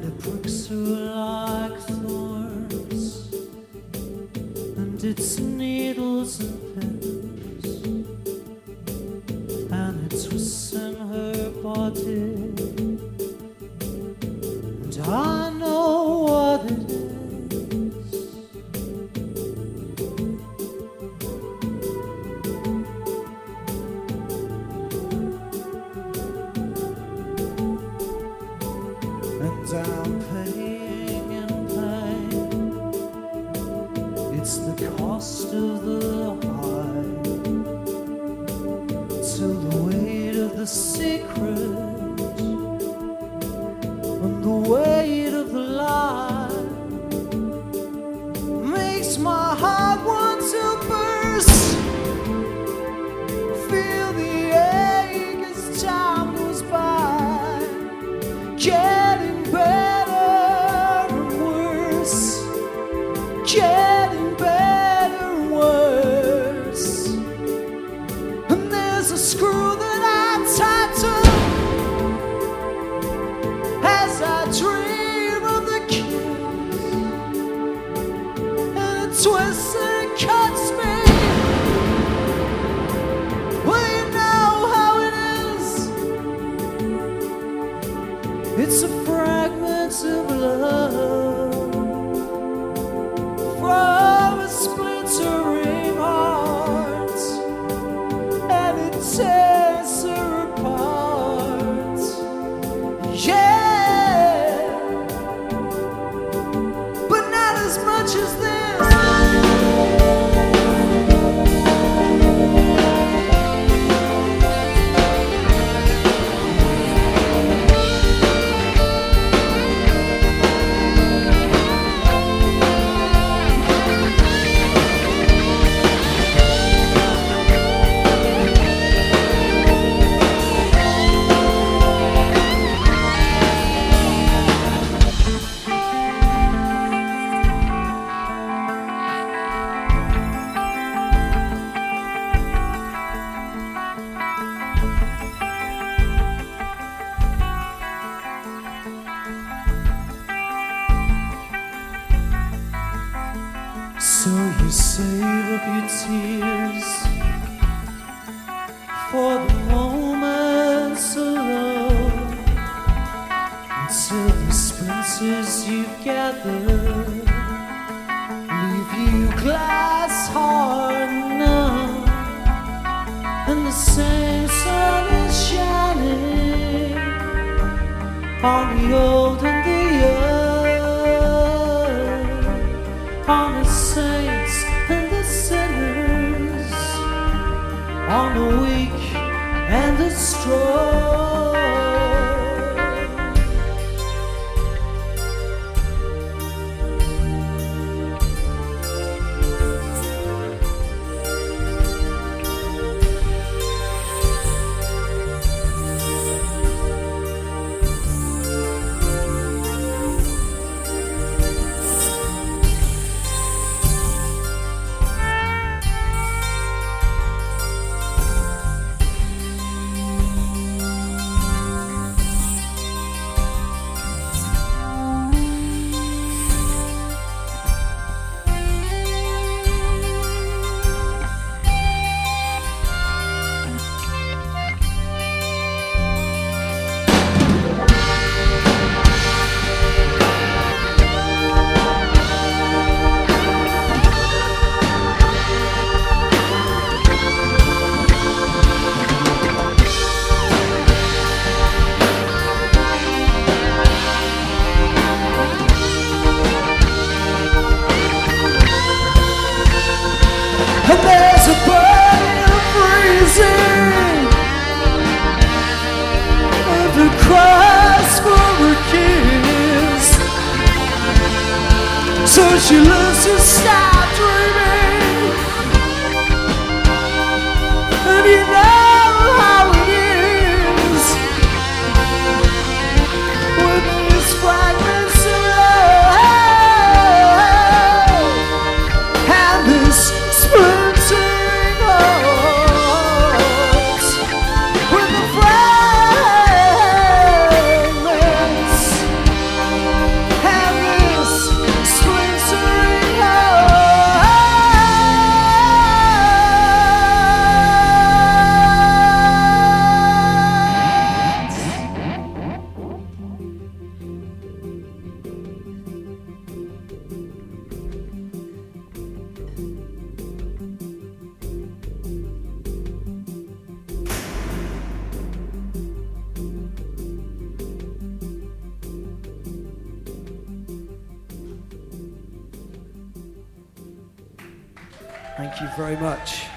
the bricks are like thorns, and it's needles and pins, and it twists in her body, and I know what it is. And I'm paying in pain. It's the cost of the high, till the weight of the secret and the weight of the lie makes my heart want to burst. Feel the ache as time goes by, getting better and worse, getting better and worse. And there's a screw that I tighten as I dream of the kiss, and it twists and it cuts me. Well, you know how it is. It's a fragment of love from a splintering heart, and it tears her apart. Yeah, but not as much as this. So you save up your tears for the moments alone, until the splinters you've gathered leave you glass hard and numb, and the same sun is shining on the old and the young, on the saints and the sinners, on the weak and the strong. And there's a burning of freezing, and a cries for a kiss. So she learns to stop dreaming, and you know how it is with these fragments of love and this splintering heart, with the fragments Thank you very much.